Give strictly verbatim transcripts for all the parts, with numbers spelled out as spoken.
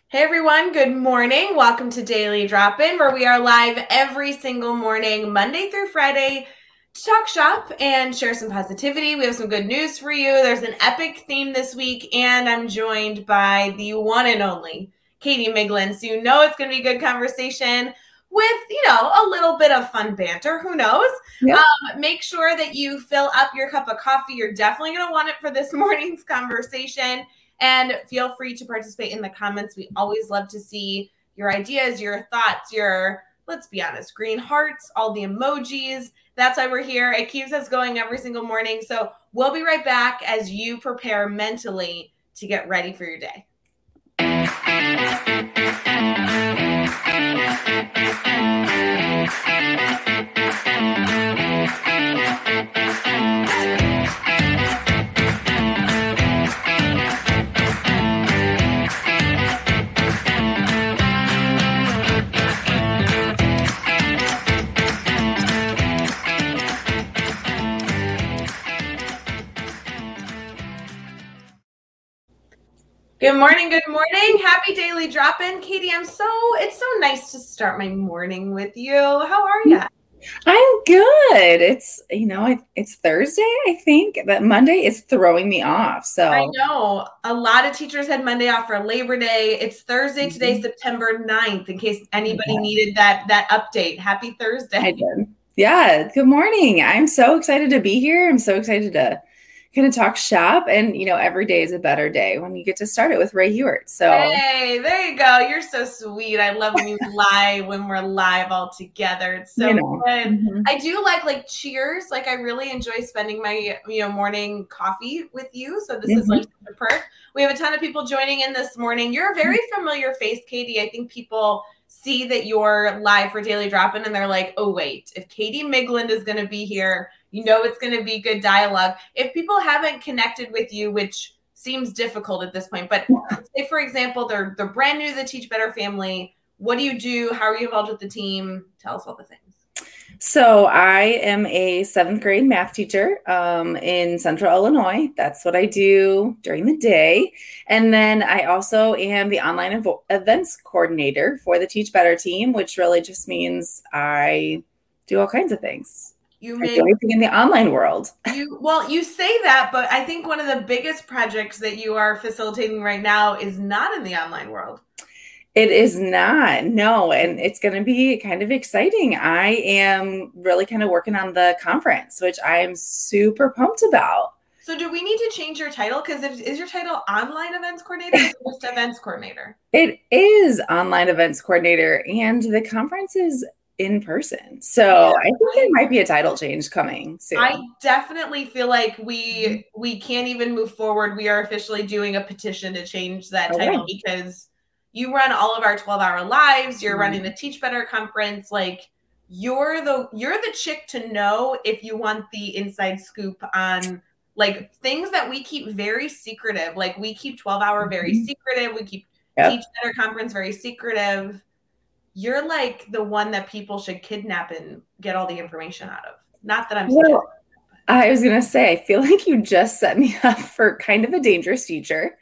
Hey everyone, good morning. Welcome to Daily Drop-In, where we are live every single morning, Monday through Friday, to talk shop and share some positivity. We have some good news for you. There's an epic theme this week, and I'm joined by the one and only Katie Miglin. So you know it's going to be a good conversation with, you know, a little bit of fun banter. Who knows? Yep. Um, make sure that you fill up your cup of coffee. You're definitely going to want it for this morning's conversation. And feel free to participate in the comments. We always love to see your ideas, your thoughts, your, let's be honest, green hearts, all the emojis. That's why we're here. It keeps us going every single morning. So we'll be right back as you prepare mentally to get ready for your day. Good morning, good morning. Happy daily drop-in. Katie, I'm so, it's so nice to start my morning with you. How are you? I'm good. It's, you know, it, it's Thursday, I think, but Monday is throwing me off. So I know a lot of teachers had Monday off for Labor Day. It's Thursday today, mm-hmm. September ninth, in case anybody okay. needed that, that update. Happy Thursday. I did. Yeah. Good morning. I'm so excited to be here. I'm so excited to kind of talk shop, and you know, every day is a better day when you get to start it with Ray Hewart. So hey, there you go. You're so sweet. I love when you lie when we're live all together. It's so you know. good. Mm-hmm. I do like like cheers. Like I really enjoy spending my you know morning coffee with you. So this mm-hmm. is like a perk. We have a ton of people joining in this morning. You're a very familiar face, Katie. I think people see that you're live for Daily Drop-In and they're like, oh wait, if Katie Miglin is going to be here, you know it's going to be good dialogue. If people haven't connected with you, which seems difficult at this point, but say, for example, they're they're brand new to the Teach Better family. What do you do? How are you involved with the team? Tell us all the things. So I am a seventh grade math teacher um, in Central Illinois. That's what I do during the day. And then I also am the online ev- events coordinator for the Teach Better team, which really just means I do all kinds of things. You make anything in the online world. You well, you say that, but I think one of the biggest projects that you are facilitating right now is not in the online world. It is not, no, and it's going to be kind of exciting. I am really kind of working on the conference, which I am super pumped about. So do we need to change your title? Because is your title online events coordinator or just events coordinator? It is online events coordinator, and the conference is in person. So yeah, I think there might be a title change coming soon. I definitely feel like we mm-hmm. we can't even move forward. We are officially doing a petition to change that okay. title because you run all of our twelve hour lives. You're mm-hmm. running the Teach Better conference. Like you're the you're the chick to know if you want the inside scoop on like things that we keep very secretive. Like we keep twelve hour very mm-hmm. secretive. We keep yep. Teach Better conference very secretive. You're like the one that people should kidnap and get all the information out of. Not that I'm well, scared. I was going to say, I feel like you just set me up for kind of a dangerous future.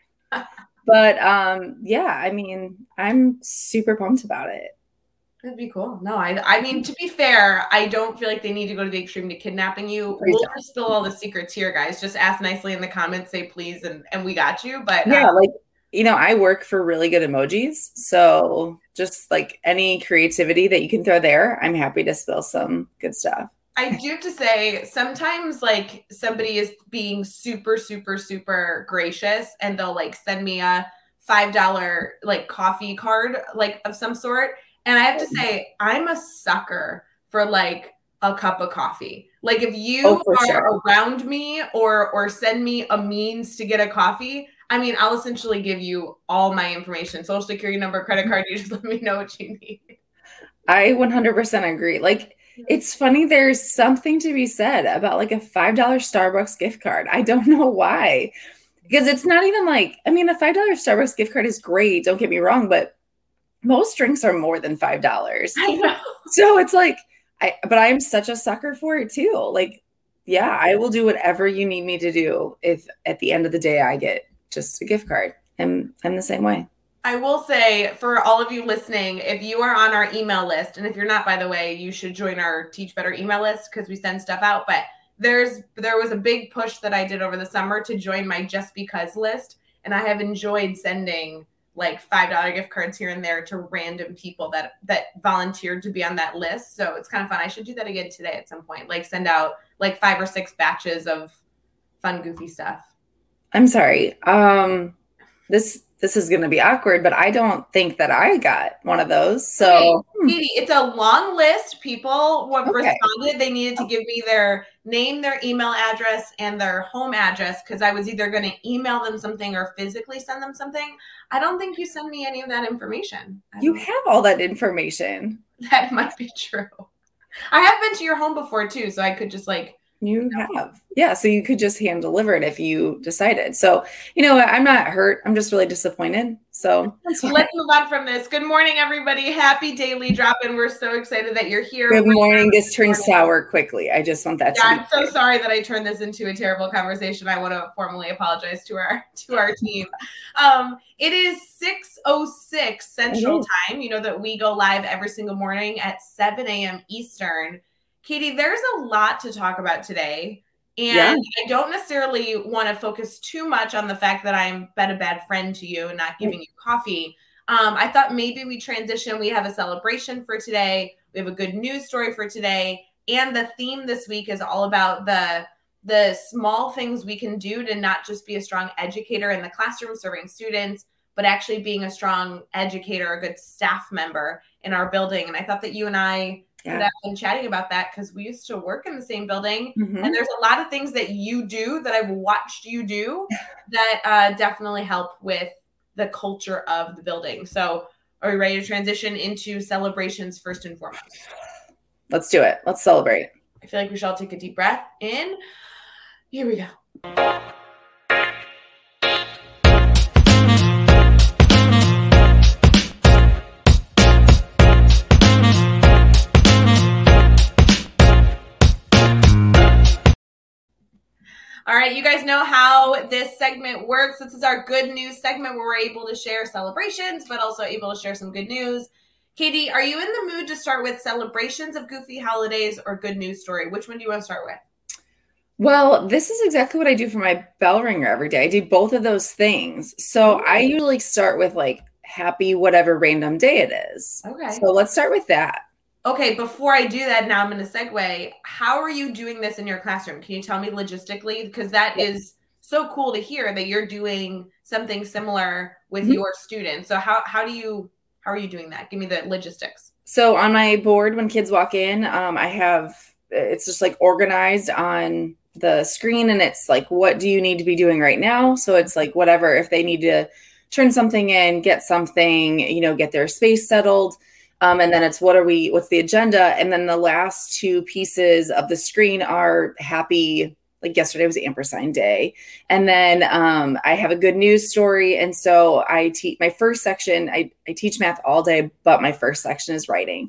But um, yeah, I mean, I'm super pumped about it. That'd be cool. No, I I mean, to be fair, I don't feel like they need to go to the extreme to kidnapping you. Please we'll don't. Just spill all the secrets here, guys. Just ask nicely in the comments, say please, and, and we got you. But yeah, um, like, you know, I work for really good emojis. So just like any creativity that you can throw there, I'm happy to spill some good stuff. I do have to say, sometimes like somebody is being super, super, super gracious and they'll like send me a five dollar like coffee card, like of some sort. And I have to say, I'm a sucker for like a cup of coffee. Like if you oh, are sure. around me or, or send me a means to get a coffee, I mean, I'll essentially give you all my information, social security number, credit card. You just let me know what you need. I one hundred percent agree. Like, it's funny. There's something to be said about like a five dollar Starbucks gift card. I don't know why, because it's not even like, I mean, a five dollar Starbucks gift card is great. Don't get me wrong, but most drinks are more than five dollars. I know. So it's like, I, but I'm such a sucker for it too. Like, yeah, I will do whatever you need me to do if at the end of the day I get just a gift card. And I'm the same way. I will say for all of you listening, if you are on our email list, and if you're not, by the way, you should join our Teach Better email list because we send stuff out. But there's there was a big push that I did over the summer to join my Just Because list. And I have enjoyed sending like five dollar gift cards here and there to random people that that volunteered to be on that list. So it's kind of fun. I should do that again today at some point. Like send out like five or six batches of fun, goofy stuff. I'm sorry. Um, this this is going to be awkward, but I don't think that I got one of those. So, okay. Katie, it's a long list. People what Okay. responded, they needed to give me their name, their email address, and their home address because I was either going to email them something or physically send them something. I don't think you send me any of that information. You have all that information. That might be true. I have been to your home before too, so I could just like You have. Yeah. So you could just hand deliver it if you decided. So, you know what? I'm not hurt. I'm just really disappointed. So let's move on from this. Good morning, everybody. Happy daily drop in. We're so excited that you're here. Good morning. This turned sour quickly. I just want that yeah, to be I'm so sorry that I turned this into a terrible conversation. I want to formally apologize to our to our team. Um, it is six oh six Central mm-hmm. Time. You know that we go live every single morning at seven a.m. Eastern. Katie, there's a lot to talk about today. And yeah. I don't necessarily want to focus too much on the fact that I'm been a bad friend to you and not giving you coffee. Um, I thought maybe we transition. We have a celebration for today. We have a good news story for today. And the theme this week is all about the, the small things we can do to not just be a strong educator in the classroom serving students, but actually being a strong educator, a good staff member in our building. And I thought that you and I Yeah. I've been chatting about that because we used to work in the same building mm-hmm. and there's a lot of things that you do that I've watched you do that uh, definitely help with the culture of the building. So are we ready to transition into celebrations first and foremost? Let's do it. Let's celebrate. I feel like we should all take a deep breath in. Here we go. All right, you guys know how this segment works. This is our good news segment where we're able to share celebrations, but also able to share some good news. Katie, are you in the mood to start with celebrations of goofy holidays or good news story? Which one do you want to start with? Well, this is exactly what I do for my bell ringer every day. I do both of those things. So I usually start with like happy whatever random day it is. Okay. So let's start with that. Okay, before I do that, now I'm going to segue. How are you doing this in your classroom? Can you tell me logistically? Because that yes. is so cool to hear that you're doing something similar with mm-hmm. your students. So how how do you how are you doing that? Give me the logistics. So on my board, when kids walk in, um, I have it's just like organized on the screen, and it's like, what do you need to be doing right now? So it's like whatever, if they need to turn something in, get something, you know, get their space settled. Um, and then it's what are we, what's the agenda? And then the last two pieces of the screen are happy, like yesterday was ampersand day. And then um, I have a good news story. And so I teach my first section, I, I teach math all day, but my first section is writing.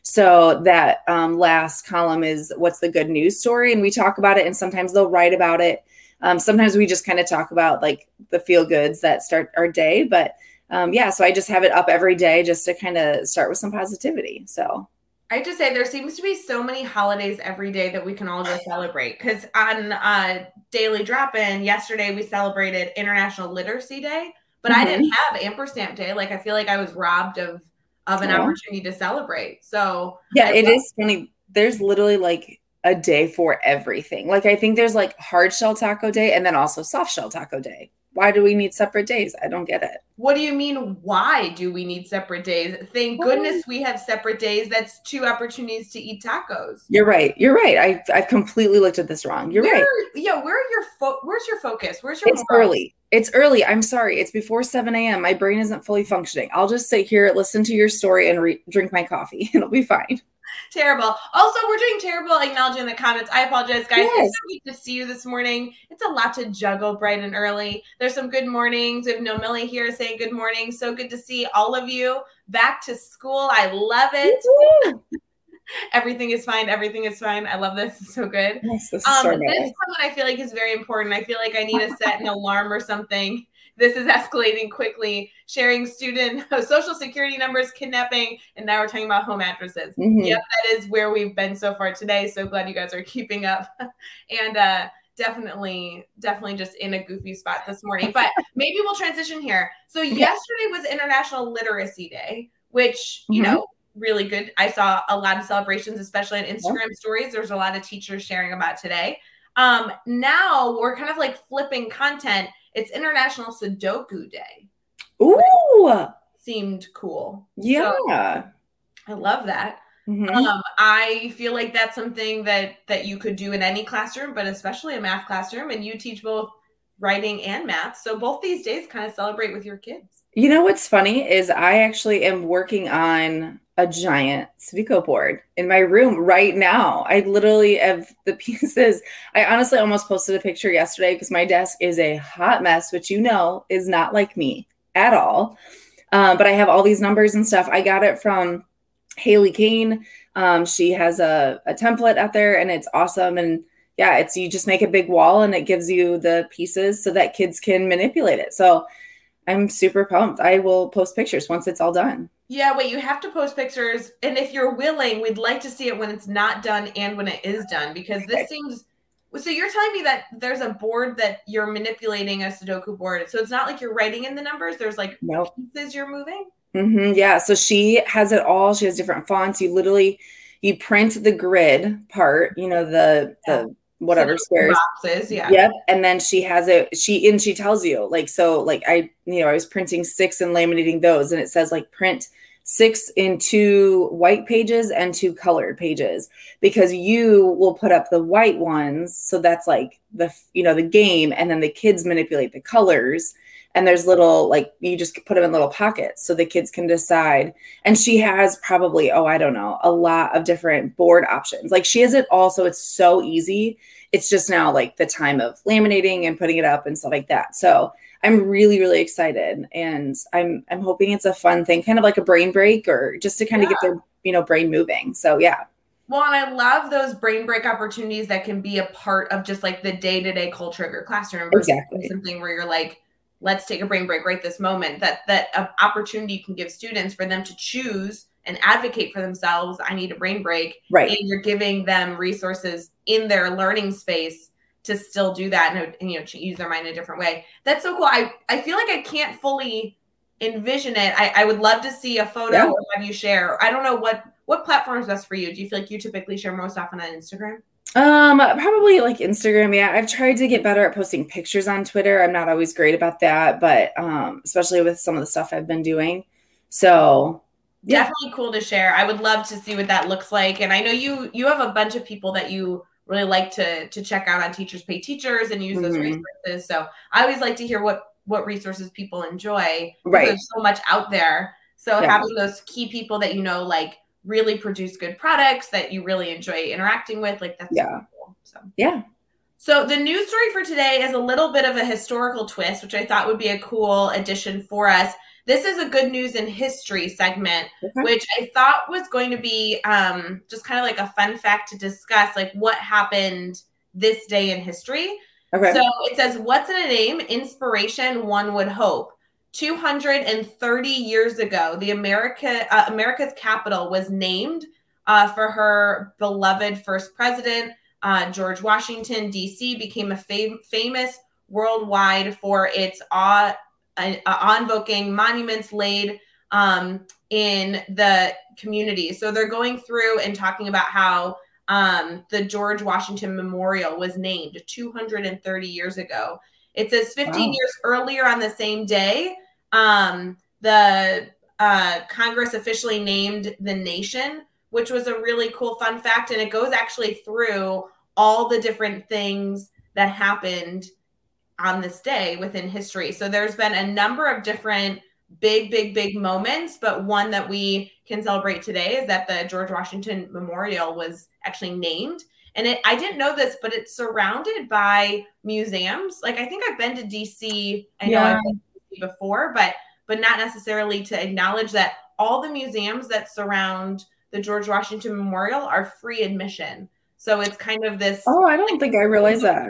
So that um, last column is what's the good news story. And we talk about it and sometimes they'll write about it. Um, sometimes we just kind of talk about like the feel goods that start our day, but Um, yeah, so I just have it up every day just to kind of start with some positivity. So I have to say there seems to be so many holidays every day that we can all just celebrate. Because on uh, Daily Drop-In yesterday, we celebrated International Literacy Day, but mm-hmm. I didn't have Ampersand Day. Like I feel like I was robbed of of an oh. opportunity to celebrate. So yeah, it is funny. There's literally like a day for everything. Like I think there's like hard shell taco day and then also soft shell taco day. Why do we need separate days? I don't get it. What do you mean, why do we need separate days? Thank what? goodness we have separate days. That's two opportunities to eat tacos. You're right. You're right. I, I've completely looked at this wrong. You're where, right. Yeah, where are your fo- where's your focus? Where's your It's moral? early. It's early. I'm sorry. It's before seven a.m. My brain isn't fully functioning. I'll just sit here, listen to your story, and re- drink my coffee. It'll be fine. Terrible. Also, we're doing terrible acknowledging the comments. I apologize, guys. Yes. It's so good to see you this morning. It's a lot to juggle bright and early. There's some good mornings. We have No Millie here saying good morning. So good to see all of you back to school. I love it. Everything is fine. Everything is fine. I love this. It's so good. Yes, this is um, so this one I feel like is very important. I feel like I need to set an alarm or something this is escalating quickly, sharing student social security numbers, kidnapping, and now we're talking about home addresses. Mm-hmm. Yep, that is where we've been so far today. So glad you guys are keeping up. and uh, definitely, definitely just in a goofy spot this morning. But maybe we'll transition here. So yeah. yesterday was International Literacy Day, which, you mm-hmm. know, really good. I saw a lot of celebrations, especially on Instagram yeah. stories. There's a lot of teachers sharing about today. Um, now we're kind of like flipping content. It's International Sudoku Day. Ooh, seemed cool. Yeah, so, I love that. Mm-hmm. Um, I feel like that's something that that you could do in any classroom, but especially a math classroom. And you teach both writing and math, so both these days kind of celebrate with your kids. You know what's funny is I actually am working on a giant Sudoku board in my room right now. I literally have the pieces. I honestly almost posted a picture yesterday because my desk is a hot mess, which you know is not like me at all. Um, but I have all these numbers and stuff. I got it from Haley Kane. Um, she has a, a template out there and it's awesome. And yeah, it's you just make a big wall and it gives you the pieces so that kids can manipulate it. So I'm super pumped. I will post pictures once it's all done. Yeah, wait, you have to post pictures. And if you're willing, we'd like to see it when it's not done and when it is done, because this okay. seems, so you're telling me that there's a board that you're manipulating, a Sudoku board. So it's not like you're writing in the numbers. There's like nope. pieces you're moving. Mm-hmm, yeah. So she has it all. She has different fonts. You literally, you print the grid part, you know, the, yeah. the, whatever squares boxes, yeah. Yep. And then she has it, she and she tells you like, so like I, you know, I was printing six and laminating those, and it says like print six in two white pages and two colored pages, because you will put up the white ones. So that's like the, you know, the game, and then the kids manipulate the colors. And there's little, like, you just put them in little pockets so the kids can decide. And she has probably, oh, I don't know, a lot of different board options. Like she has it all. So it's so easy. It's just now like the time of laminating and putting it up and stuff like that. So I'm really, really excited. And I'm, I'm hoping it's a fun thing, kind of like a brain break, or just to kind yeah. of get their, you know, brain moving. So yeah. Well, and I love those brain break opportunities that can be a part of just like the day-to-day culture of your classroom. Exactly. Something where you're like, let's take a brain break right this moment. That that uh, opportunity you can give students for them to choose and advocate for themselves. I need a brain break. Right. And you're giving them resources in their learning space to still do that and, and you know, to use their mind in a different way. That's so cool. I, I feel like I can't fully envision it. I, I would love to see a photo yeah. or have you share. I don't know what, what platform is best for you. Do you feel like you typically share most often on Instagram? Um, probably like Instagram. Yeah. I've tried to get better at posting pictures on Twitter. I'm not always great about that, but, um, especially with some of the stuff I've been doing. So yeah. Definitely cool to share. I would love to see what that looks like. And I know you, you have a bunch of people that you really like to, to check out on Teachers Pay Teachers and use mm-hmm. those resources. So I always like to hear what, what resources people enjoy. Right. There's so much out there. So yeah. having those key people that, you know, like, really produce good products that you really enjoy interacting with, like that's yeah. so cool. So yeah. So the news story for today is a little bit of a historical twist, which I thought would be a cool addition for us. This is a good news in history segment, okay. which I thought was going to be um, just kind of like a fun fact to discuss, like what happened this day in history. Okay. So it says, what's in a name? Inspiration, one would hope. two hundred thirty years ago, the America uh, America's capital was named uh, for her beloved first president, uh, George Washington. D C became a fam- famous worldwide for its awe, uh, awe-invoking monuments laid um, in the community. So they're going through and talking about how um, the George Washington Memorial was named two hundred thirty years ago. It says fifteen wow. years earlier on the same day, Um, the uh, Congress officially named the nation, which was a really cool fun fact. And it goes actually through all the different things that happened on this day within history. So there's been a number of different big, big, big moments. But one that we can celebrate today is that the George Washington Memorial was actually named. And it, I didn't know this, but it's surrounded by museums. Like, I think I've been to D C. I know yeah. I've been before, but but not necessarily to acknowledge that all the museums that surround the George Washington Memorial are free admission. So it's kind of this. Oh, I don't think I realized that.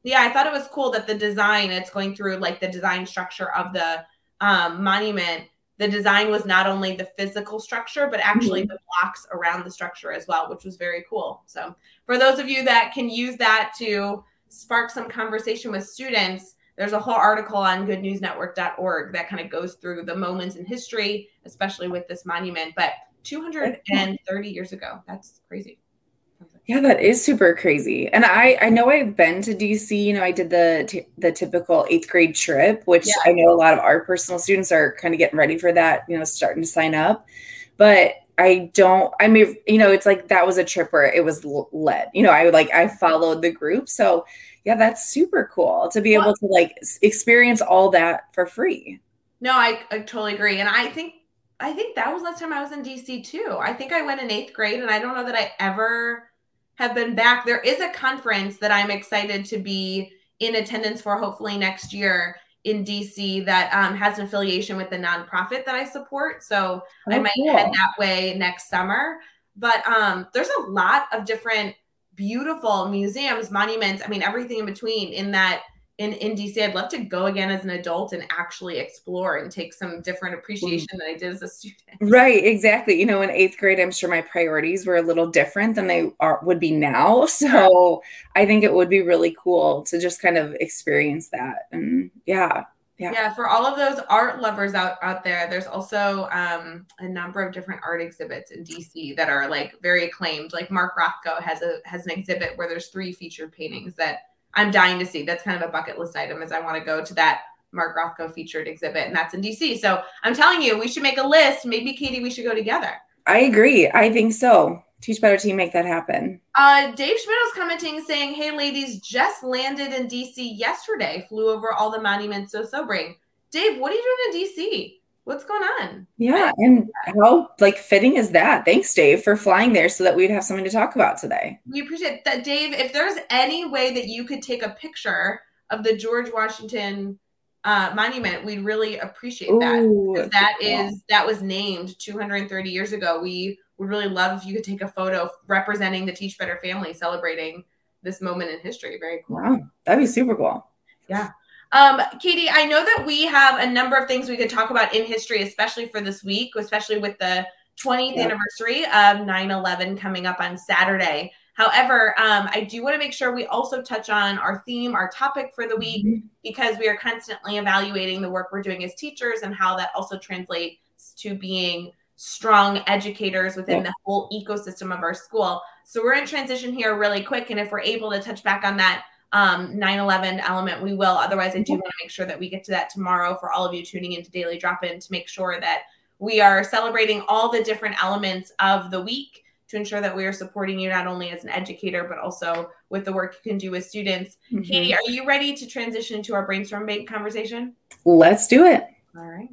Yeah, I thought it was cool that the design, it's going through like the design structure of the um, monument. The design was not only the physical structure, but actually mm-hmm. the blocks around the structure as well, which was very cool. So for those of you that can use that to spark some conversation with students, there's a whole article on good news network dot org that kind of goes through the moments in history, especially with this monument. But two hundred thirty years ago, that's crazy. Yeah, that is super crazy. And I, I know I've been to D C, you know, I did the t- the typical eighth grade trip, which yeah. I know a lot of our personal students are kind of getting ready for that, you know, starting to sign up. But I don't, I mean, you know, it's like that was a trip where it was led, you know, I would like, I followed the group. So yeah, that's super cool to be well, able to like experience all that for free. No, I, I totally agree. And I think, I think that was last time I was in D C too. I think I went in eighth grade and I don't know that I ever have been back. There is a conference that I'm excited to be in attendance for hopefully next year in D C that um, has an affiliation with the nonprofit that I support. So oh, I might cool. head that way next summer. But um, there's a lot of different beautiful museums, monuments, I mean, everything in between in that in, in D C. I'd love to go again as an adult and actually explore and take some different appreciation mm. than I did as a student. Right, exactly. You know, in eighth grade, I'm sure my priorities were a little different than they are would be now. So I think it would be really cool to just kind of experience that. And yeah. Yeah. Yeah. For all of those art lovers out, out there, there's also um, a number of different art exhibits in D C that are like very acclaimed. Like Mark Rothko has a has an exhibit where there's three featured paintings that I'm dying to see. That's kind of a bucket list item, as I want to go to that Mark Rothko featured exhibit, and that's in D C. So I'm telling you, we should make a list. Maybe Katie, we should go together. I agree. I think so. Teach Better Team, make that happen. Uh, Dave Schmidt was commenting saying, hey, ladies, just landed in D C yesterday. Flew over all the monuments so sobering. Dave, what are you doing in D C? What's going on? Yeah, and how like fitting is that? Thanks, Dave, for flying there so that we'd have something to talk about today. We appreciate that, Dave. If there's any way that you could take a picture of the George Washington uh, monument, we'd really appreciate that. Ooh, because that is yeah. that was named two hundred thirty years ago. We would really love if you could take a photo representing the Teach Better family celebrating this moment in history. Very cool. Wow, that'd be super cool. Yeah. Um, Katie, I know that we have a number of things we could talk about in history, especially for this week, especially with the twentieth yeah. anniversary of nine eleven coming up on Saturday. However, um, I do want to make sure we also touch on our theme, our topic for the week, mm-hmm. because we are constantly evaluating the work we're doing as teachers and how that also translates to being strong educators within yeah. the whole ecosystem of our school. So we're in transition here really quick. And if we're able to touch back on that um, nine eleven element, we will. Otherwise, I do want to make sure that we get to that tomorrow for all of you tuning into Daily Drop-In to make sure that we are celebrating all the different elements of the week to ensure that we are supporting you not only as an educator, but also with the work you can do with students. Mm-hmm. Katie, are you ready to transition to our brainstorm bank conversation? Let's do it. All right.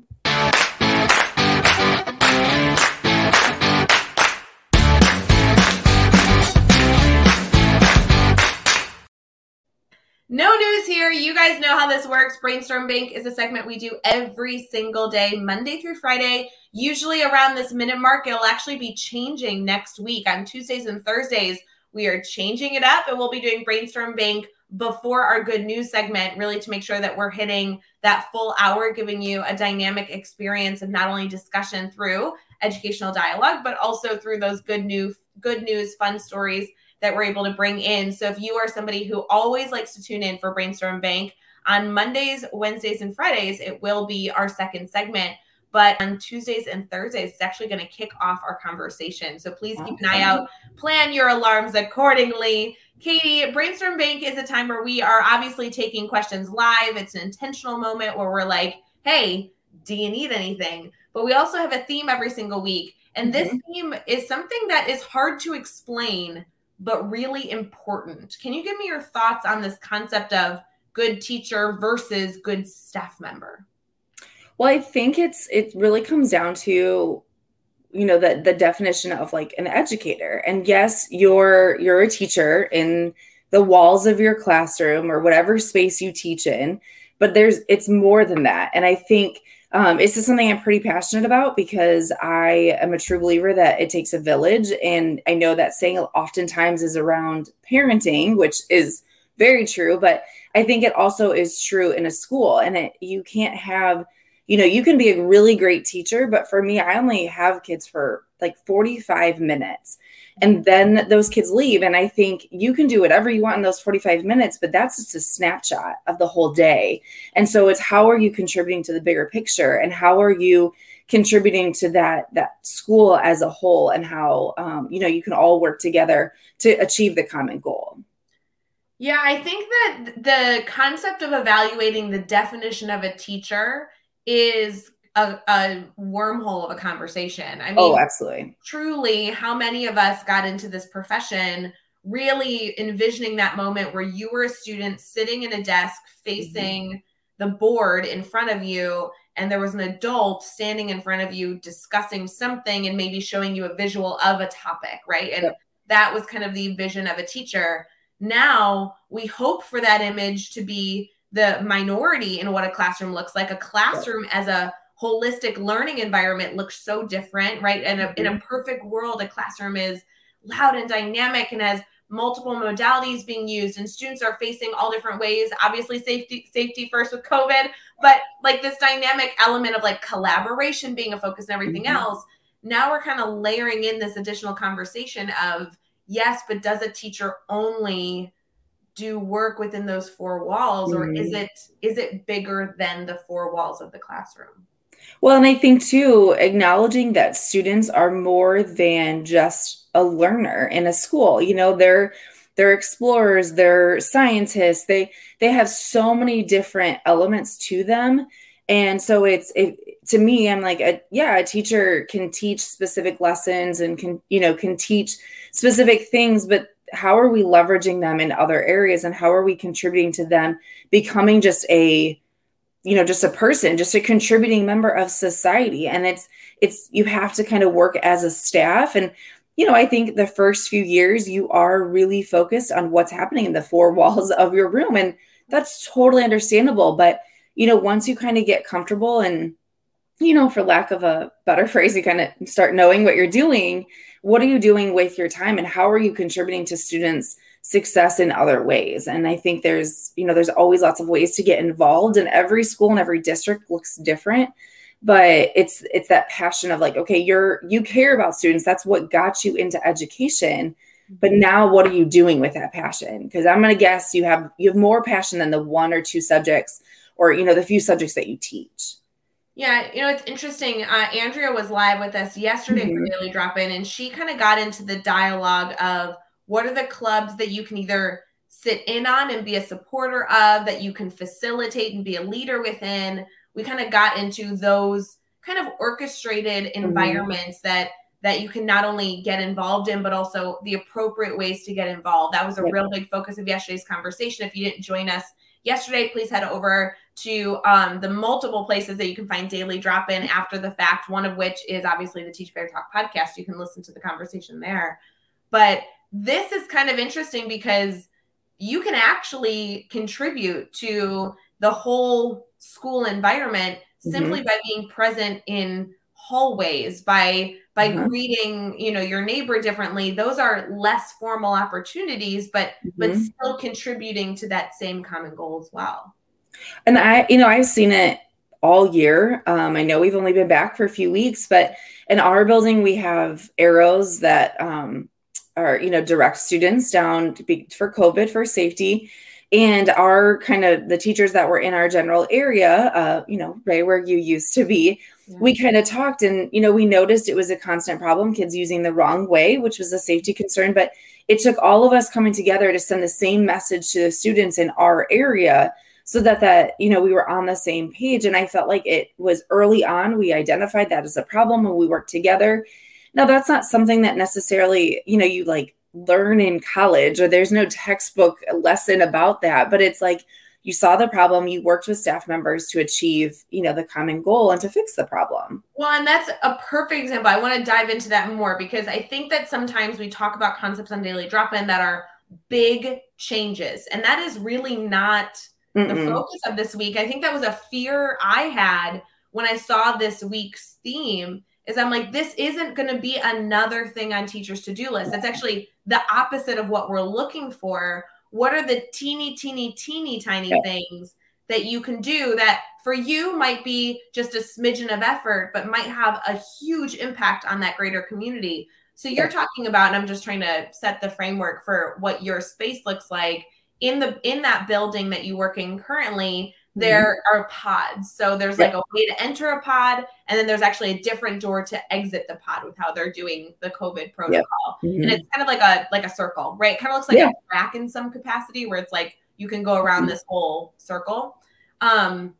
No news here. You guys know how this works. Brainstorm Bank is a segment we do every single day, Monday through Friday, usually around this minute mark. It'll actually be changing next week on Tuesdays and Thursdays. We are changing it up, and we'll be doing Brainstorm Bank before our good news segment, really to make sure that we're hitting that full hour, giving you a dynamic experience of not only discussion through educational dialogue, but also through those good news, good news, fun stories that we're able to bring in. So if you are somebody who always likes to tune in for Brainstorm Bank, on Mondays, Wednesdays, and Fridays, it will be our second segment. But on Tuesdays and Thursdays, it's actually going to kick off our conversation. So please keep an eye out. Plan your alarms accordingly. Katie, Brainstorm Bank is a time where we are obviously taking questions live. It's an intentional moment where we're like, hey, do you need anything? But we also have a theme every single week. And this mm-hmm. theme is something that is hard to explain, but really important. Can you give me your thoughts on this concept of good teacher versus good staff member? Well, I think it's it really comes down to, you know, the the definition of like an educator. And yes, you're you're a teacher in the walls of your classroom or whatever space you teach in, but there's it's more than that. And I think Um, this is something I'm pretty passionate about because I am a true believer that it takes a village. And I know that saying oftentimes is around parenting, which is very true. But I think it also is true in a school, and it, you can't have, you know, you can be a really great teacher, but for me, I only have kids for like forty-five minutes. And then those kids leave. And I think you can do whatever you want in those forty-five minutes, but that's just a snapshot of the whole day. And so it's, how are you contributing to the bigger picture? And how are you contributing to that, that school as a whole, and how, um, you know, you can all work together to achieve the common goal? Yeah, I think that the concept of evaluating the definition of a teacher is A, a wormhole of a conversation. I mean, oh, absolutely. Truly, how many of us got into this profession really envisioning that moment where you were a student sitting in a desk facing mm-hmm. the board in front of you, and there was an adult standing in front of you discussing something and maybe showing you a visual of a topic, right? And yep. that was kind of the vision of a teacher. Now we hope for that image to be the minority in what a classroom looks like. A classroom yep. as a holistic learning environment looks so different, right? And mm-hmm. in a perfect world, a classroom is loud and dynamic and has multiple modalities being used, and students are facing all different ways. Obviously, safety safety first with COVID, but like this dynamic element of like collaboration being a focus and everything mm-hmm. else. Now we're kind of layering in this additional conversation of, yes, but does a teacher only do work within those four walls, or mm-hmm. is it is it bigger than the four walls of the classroom? Well, and I think too, acknowledging that students are more than just a learner in a school. You know, they're they're explorers, they're scientists. They they have so many different elements to them, and so it's it, to me, I'm like, a, yeah, a teacher can teach specific lessons and can you know can teach specific things, but how are we leveraging them in other areas, and how are we contributing to them becoming just a you know, just a person, just a contributing member of society. And it's, it's, you have to kind of work as a staff. And, you know, I think the first few years you are really focused on what's happening in the four walls of your room. And that's totally understandable. But, you know, once you kind of get comfortable and, you know, for lack of a better phrase, you kind of start knowing what you're doing. What are you doing with your time, and how are you contributing to students' success in other ways? And I think there's, you know, there's always lots of ways to get involved, and every school and every district looks different, but it's, it's that passion of like, okay, you're, you care about students. That's what got you into education. But now what are you doing with that passion? Because I'm going to guess you have, you have more passion than the one or two subjects, or, you know, the few subjects that you teach. Yeah, you know, it's interesting. Uh, Andrea was live with us yesterday mm-hmm. for Daily Drop-In, and she kind of got into the dialogue of what are the clubs that you can either sit in on and be a supporter of, that you can facilitate and be a leader within. We kind of got into those kind of orchestrated environments mm-hmm. that that you can not only get involved in, but also the appropriate ways to get involved. That was a yep. real big focus of yesterday's conversation. If you didn't join us yesterday, please head over to um, the multiple places that you can find Daily Drop-In after the fact, one of which is obviously the Teach Better Talk podcast. You can listen to the conversation there. But this is kind of interesting because you can actually contribute to the whole school environment simply mm-hmm. by being present in hallways, by by mm-hmm. greeting, you know, your neighbor differently. Those are less formal opportunities, but mm-hmm. but still contributing to that same common goal as well. And I, you know, I've seen it all year. Um, I know we've only been back for a few weeks, but in our building, we have arrows that um, are, you know, direct students down to be, for COVID, for safety. And our kind of the teachers that were in our general area, uh, you know, right where you used to be, yeah. we kind of talked and, you know, we noticed it was a constant problem, kids using the wrong way, which was a safety concern. But it took all of us coming together to send the same message to the students in our area so that, that, you know, we were on the same page. And I felt like it was early on. We identified that as a problem and we worked together. Now, that's not something that necessarily, you know, you like learn in college, or there's no textbook lesson about that, but it's like you saw the problem, you worked with staff members to achieve, you know, the common goal and to fix the problem. Well, and that's a perfect example. I want to dive into that more because I think that sometimes we talk about concepts on Daily Drop-In that are big changes, and that is really not Mm-mm. the focus of this week. I think that was a fear I had when I saw this week's theme. Is I'm like, this isn't going to be another thing on teachers' to-do list. It's actually the opposite of what we're looking for. what are the teeny, teeny, teeny, tiny yeah. things that you can do that for you might be just a smidgen of effort, but might have a huge impact on that greater community. So you're yeah. talking about, and I'm just trying to set the framework for what your space looks like in the, in that building that you work in currently. There mm-hmm. are pods. So there's like yeah. a way to enter a pod, and then there's actually a different door to exit the pod with how they're doing the COVID protocol. Yeah. Mm-hmm. And it's kind of like a, like a circle, right? It kind of looks like yeah. a track in some capacity where it's like, you can go around mm-hmm. this whole circle. Um,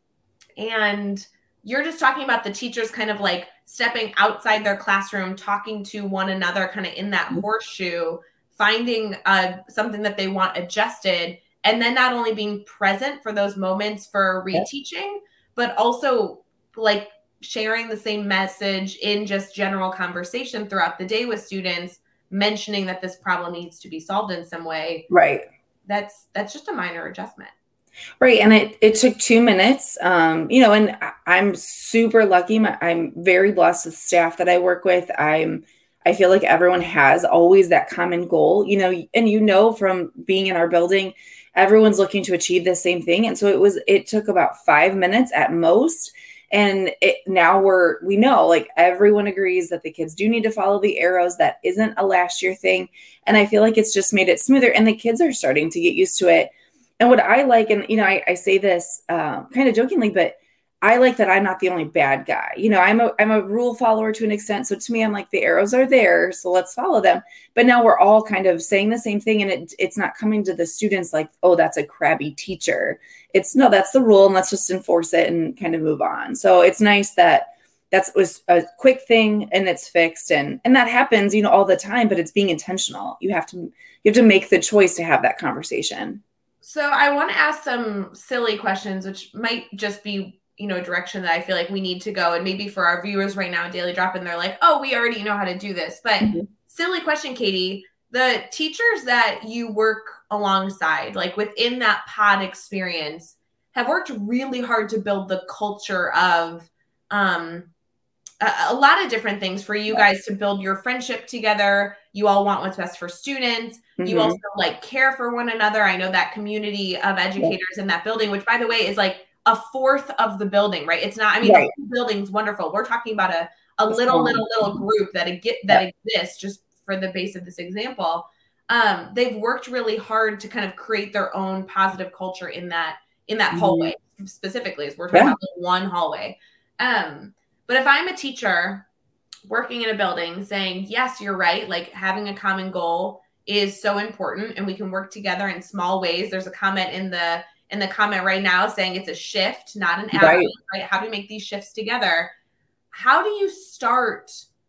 and you're just talking about the teachers kind of like stepping outside their classroom, talking to one another kind of in that mm-hmm. horseshoe, finding uh, something that they want adjusted, and then not only being present for those moments for reteaching, but also like sharing the same message in just general conversation throughout the day with students, mentioning that this problem needs to be solved in some way. Right. That's, that's just a minor adjustment. Right. And it, it took two minutes, um, you know, and I'm super lucky. My, I'm very blessed with staff that I work with. I'm, I feel like everyone has always that common goal, you know, and, you know, from being in our building, everyone's looking to achieve the same thing. And so it was, it took about five minutes at most. And it, now we're, we know like everyone agrees that the kids do need to follow the arrows. That isn't a last year thing. And I feel like it's just made it smoother, and the kids are starting to get used to it. And what I like, and, you know, I, I say this um, kind of jokingly, but I like that I'm not the only bad guy. You know, I'm a, I'm a rule follower to an extent. So to me, I'm like, the arrows are there, so let's follow them. But now we're all kind of saying the same thing. And it, it's not coming to the students like, oh, that's a crabby teacher. It's no, that's the rule, and let's just enforce it and kind of move on. So it's nice that that was a quick thing and it's fixed. And, and that happens, you know, all the time, but it's being intentional. You have to, you have to make the choice to have that conversation. So I want to ask some silly questions, which might just be, you know, a direction that I feel like we need to go. And maybe for our viewers right now, Daily Drop-In, they're like, oh, we already know how to do this. But mm-hmm. silly question, Katie, the teachers that you work alongside, like within that pod experience, have worked really hard to build the culture of um, a, a lot of different things for you guys to build your friendship together. You all want what's best for students. Mm-hmm. You also like care for one another. I know that community of educators yeah. in that building, which by the way is like a fourth of the building, right? It's not, I mean, right. the building's wonderful. We're talking about a, a little, little, little group that get, that yeah. exists just for the base of this example. Um, they've worked really hard to kind of create their own positive culture in that, in that mm-hmm. hallway specifically, as we're talking yeah. about one hallway. Um, but if I'm a teacher working in a building saying, yes, you're right, like having a common goal is so important, and we can work together in small ways. There's a comment in the in the comment right now saying it's a shift, not an add-on, right. right? How do we make these shifts together? How do you start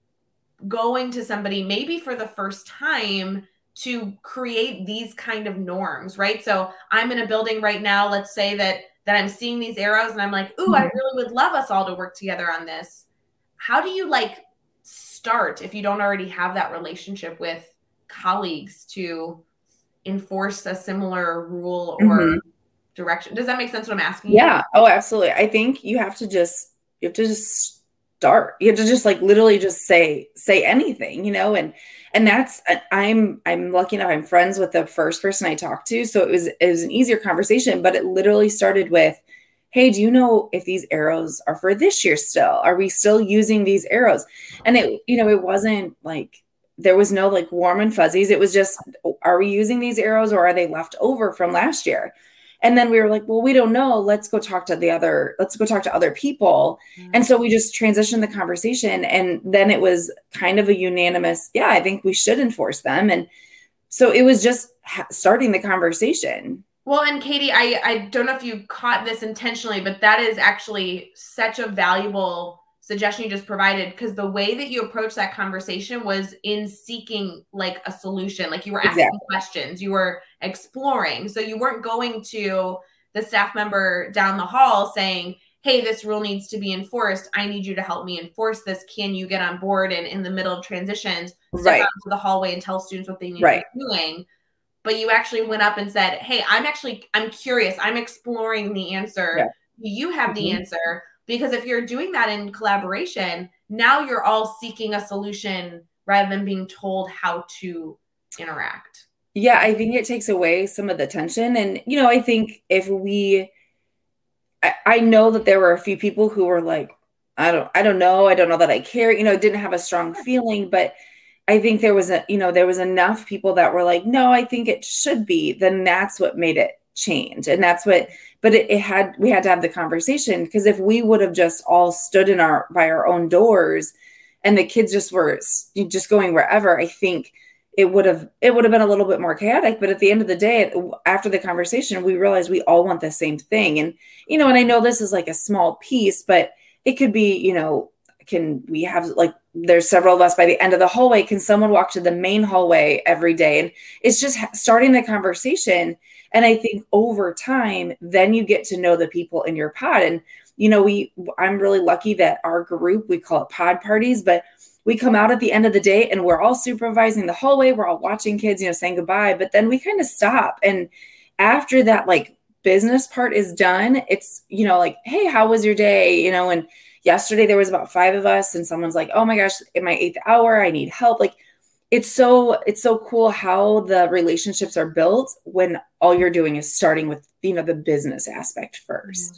going to somebody maybe for the first time to create these kind of norms, right? So I'm in a building right now, let's say that that I'm seeing these arrows and I'm like, ooh, I really would love us all to work together on this. How do you like start if you don't already have that relationship with colleagues to enforce a similar rule or mm-hmm. direction? Does that make sense what I'm asking? Yeah. You? Oh, absolutely. I think you have to just, you have to just start. You have to just like literally just say, say anything, you know, and, and that's, I'm, I'm lucky enough. I'm friends with the first person I talked to. So it was, it was an easier conversation, but it literally started with, hey, do you know if these arrows are for this year still? Are we still using these arrows? And it, you know, it wasn't like, there was no like warm and fuzzies. It was just, are we using these arrows or are they left over from last year? And then we were like, well, we don't know. Let's go talk to the other, let's go talk to other people. Mm-hmm. And so we just transitioned the conversation. And then it was kind of a unanimous, yeah, I think we should enforce them. And so it was just ha- starting the conversation. Well, and Katie, I, I don't know if you caught this intentionally, but that is actually such a valuable suggestion you just provided, because the way that you approached that conversation was in seeking like a solution. Like you were asking exactly. questions, you were exploring. So you weren't going to the staff member down the hall saying, hey, this rule needs to be enforced. I need you to help me enforce this. Can you get on board? And in the middle of transitions, step right. out to the hallway and tell students what they need right. to be doing. But you actually went up and said, hey, I'm actually, I'm curious. I'm exploring the answer. Yeah. You have mm-hmm. the answer. Because if you're doing that in collaboration, now you're all seeking a solution rather than being told how to interact. Yeah, I think it takes away some of the tension. And, you know, I think if we, I, I know that there were a few people who were like, I don't, I don't know. I don't know that I care, you know, didn't have a strong feeling, but I think there was a, you know, there was enough people that were like, no, I think it should be. Then that's what made it change. And that's what, but it, it had, we had to have the conversation, because if we would have just all stood in our, by our own doors and the kids just were just going wherever, I think it would have, it would have been a little bit more chaotic. But at the end of the day, after the conversation, we realized we all want the same thing. And, you know, and I know this is like a small piece, but it could be, you know, can we have like, there's several of us by the end of the hallway. Can someone walk to the main hallway every day? And it's just starting the conversation. And I think over time, then you get to know the people in your pod. And, you know, we, I'm really lucky that our group, we call it pod parties, but we come out at the end of the day and we're all supervising the hallway. We're all watching kids, you know, saying goodbye, but then we kind of stop. And after that, like business part is done, it's, you know, like, hey, how was your day? You know, and yesterday there was about five of us and someone's like, oh my gosh, in my eighth hour, I need help. Like it's so, it's so cool how the relationships are built when all you're doing is starting with, you know, the business aspect first.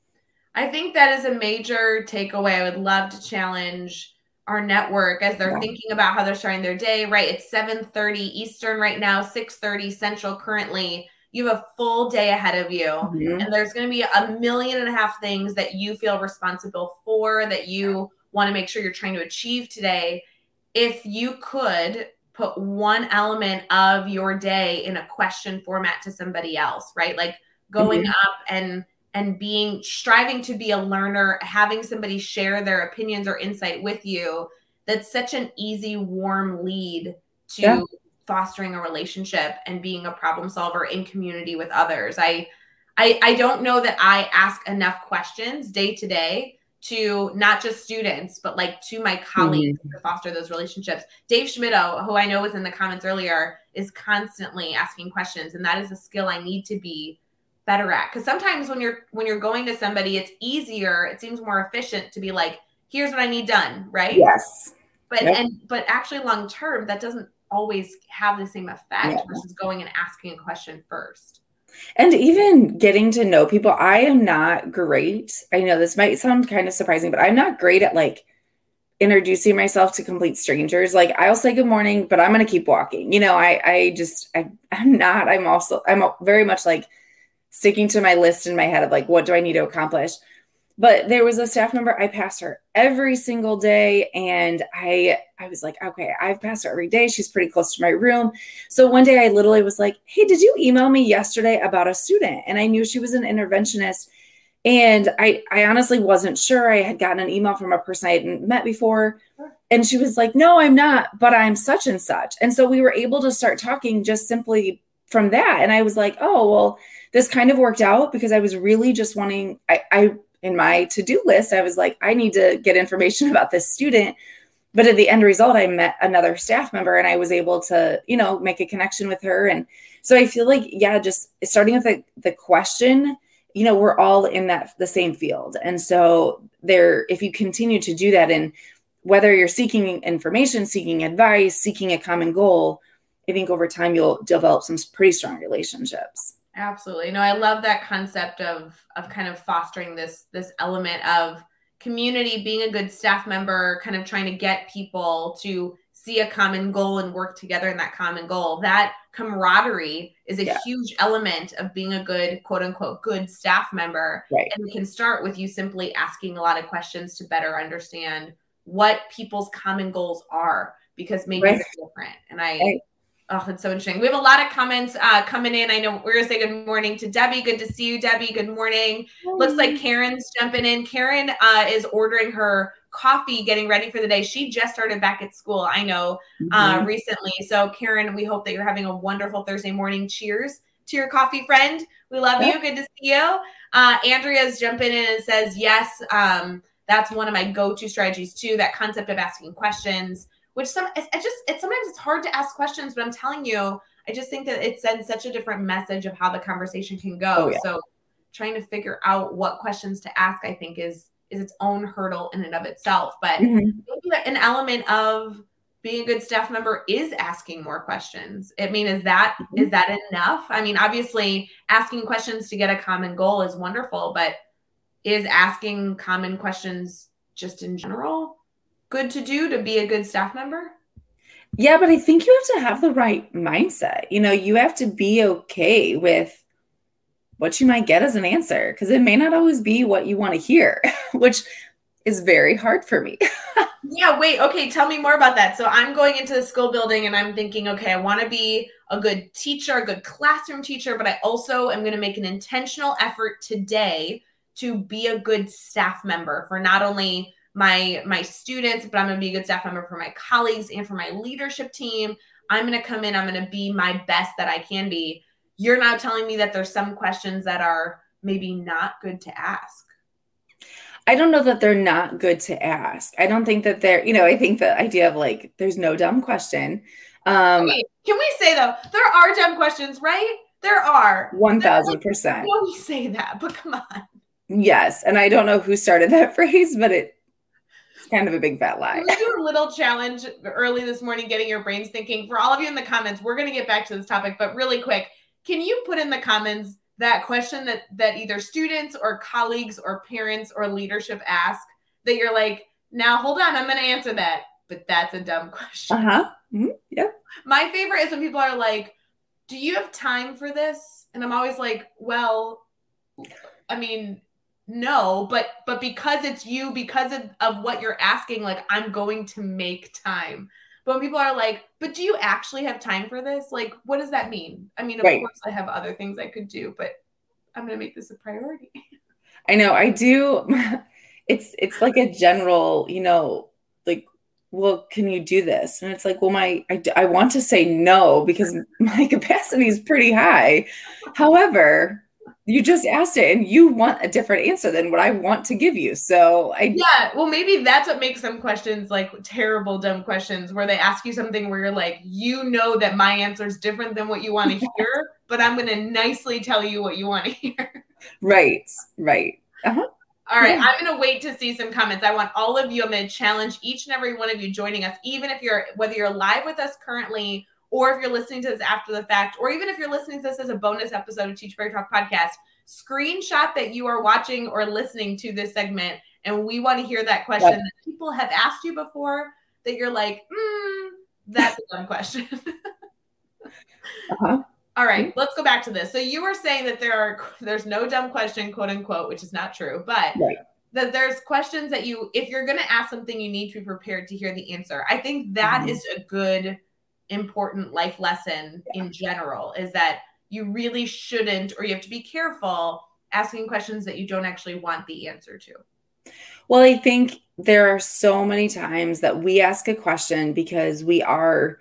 I think that is a major takeaway. I would love to challenge our network as they're yeah. thinking about how they're starting their day, right? It's seven thirty Eastern right now, six thirty Central currently. You have a full day ahead of you. Mm-hmm. And there's going to be a million and a half things that you feel responsible for, that you want to make sure you're trying to achieve today. If you could put one element of your day in a question format to somebody else, right? Like going mm-hmm. up and and being, striving to be a learner, having somebody share their opinions or insight with you, that's such an easy, warm lead to yeah. fostering a relationship and being a problem solver in community with others. I, I, I don't know that I ask enough questions day to day to not just students, but like to my colleagues mm-hmm. to foster those relationships. Dave Schmittou, who I know was in the comments earlier, is constantly asking questions. And that is a skill I need to be better at. Because sometimes when you're when you're going to somebody, it's easier, it seems more efficient to be like, here's what I need done, right? Yes. But yep. and but actually long term, that doesn't always have the same effect yeah. versus going and asking a question first. And even getting to know people, I am not great. I know this might sound kind of surprising, but I'm not great at like introducing myself to complete strangers. Like I'll say good morning, but I'm going to keep walking. You know, I I just I I'm not. I'm also I'm very much like sticking to my list in my head of like, what do I need to accomplish? But there was a staff member, I passed her every single day. And I, I was like, okay, I've passed her every day. She's pretty close to my room. So one day I literally was like, hey, did you email me yesterday about a student? And I knew she was an interventionist. And I, I honestly wasn't sure. I had gotten an email from a person I hadn't met before. And she was like, no, I'm not, but I'm such and such. And so we were able to start talking just simply from that. And I was like, oh, well, this kind of worked out because I was really just wanting, I, I, in my to-do list, I was like, I need to get information about this student. But at the end result, I met another staff member and I was able to, you know, make a connection with her. And so I feel like, yeah, just starting with the, the question, you know, we're all in that, the same field. And so there, if you continue to do that, and whether you're seeking information, seeking advice, seeking a common goal, I think over time you'll develop some pretty strong relationships. Absolutely. No, I love that concept of, of kind of fostering this, this element of community, being a good staff member, kind of trying to get people to see a common goal and work together in that common goal. That camaraderie is a yeah. huge element of being a good, quote unquote, good staff member. Right. And it can start with you simply asking a lot of questions to better understand what people's common goals are, because maybe right. they're different. And I, right. Oh, it's so interesting. We have a lot of comments uh, coming in. I know we're going to say good morning to Debbie. Good to see you, Debbie. Good morning. Hi. Looks like Karen's jumping in. Karen uh, is ordering her coffee, getting ready for the day. She just started back at school, I know, uh, mm-hmm. recently. So, Karen, we hope that you're having a wonderful Thursday morning. Cheers to your coffee friend. We love yeah. you. Good to see you. Uh, Andrea's jumping in and says, yes, um, that's one of my go-to strategies, too, that concept of asking questions. Which some, it's, it's just, it's sometimes it's hard to ask questions, but I'm telling you, I just think that it sends such a different message of how the conversation can go. Oh, yeah. So trying to figure out what questions to ask, I think is, is its own hurdle in and of itself. But mm-hmm. maybe an element of being a good staff member is asking more questions. I mean, is that is that enough? I mean, obviously asking questions to get a common goal is wonderful, but is asking common questions just in general good to do to be a good staff member? Yeah, but I think you have to have the right mindset. You know, you have to be okay with what you might get as an answer, because it may not always be what you want to hear, which is very hard for me. Yeah, wait, okay, tell me more about that. So I'm going into the school building and I'm thinking, okay, I want to be a good teacher, a good classroom teacher, but I also am going to make an intentional effort today to be a good staff member for not only my my students, but I'm going to be a good staff member for my colleagues and for my leadership team. I'm going to come in, I'm going to be my best that I can be. You're now telling me that there's some questions that are maybe not good to ask. I don't know that they're not good to ask. I don't think that they're, you know, I think the idea of like, there's no dumb question. Um, okay. Can we say though, there are dumb questions, right? There are. one thousand percent. Why we say that, but come on. Yes. And I don't know who started that phrase, but it, it's kind of a big fat lie. Can we do a little challenge early this morning, getting your brains thinking? For all of you in the comments, we're going to get back to this topic, but really quick, can you put in the comments that question that that either students or colleagues or parents or leadership ask that you're like, now hold on, I'm going to answer that, but that's a dumb question. Uh-huh. Mm-hmm. Yeah. My favorite is when people are like, do you have time for this? And I'm always like, well, I mean, no, but but because it's you, because of, of what you're asking, like, I'm going to make time. But when people are like, but do you actually have time for this? Like, what does that mean? I mean, of right. course I have other things I could do, but I'm going to make this a priority. I know I do. It's, it's like a general, you know, like, well, can you do this? And it's like, well, my, I, I want to say no, because my capacity is pretty high. However, you just asked it and you want a different answer than what I want to give you. So I, yeah, well, maybe that's what makes some questions like terrible, dumb questions where they ask you something where you're like, you know, that my answer is different than what you want to hear, but I'm going to nicely tell you what you want to hear. Right. Right. Uh-huh. All right. Yeah. I'm going to wait to see some comments. I want all of you, I'm going to challenge each and every one of you joining us, even if you're, whether you're live with us currently, or if you're listening to this after the fact, or even if you're listening to this as a bonus episode of Teach Better Talk podcast, screenshot that you are watching or listening to this segment. And we want to hear that question yep. that people have asked you before that you're like, mm, that's a dumb question. uh-huh. All right, let's go back to this. So you were saying that there are, there's no dumb question, quote unquote, which is not true, but right. that there's questions that you, if you're going to ask something, you need to be prepared to hear the answer. I think that mm-hmm. is a good, important life lesson yeah. in general, is that you really shouldn't, or you have to be careful asking questions that you don't actually want the answer to. Well, I think there are so many times that we ask a question because we are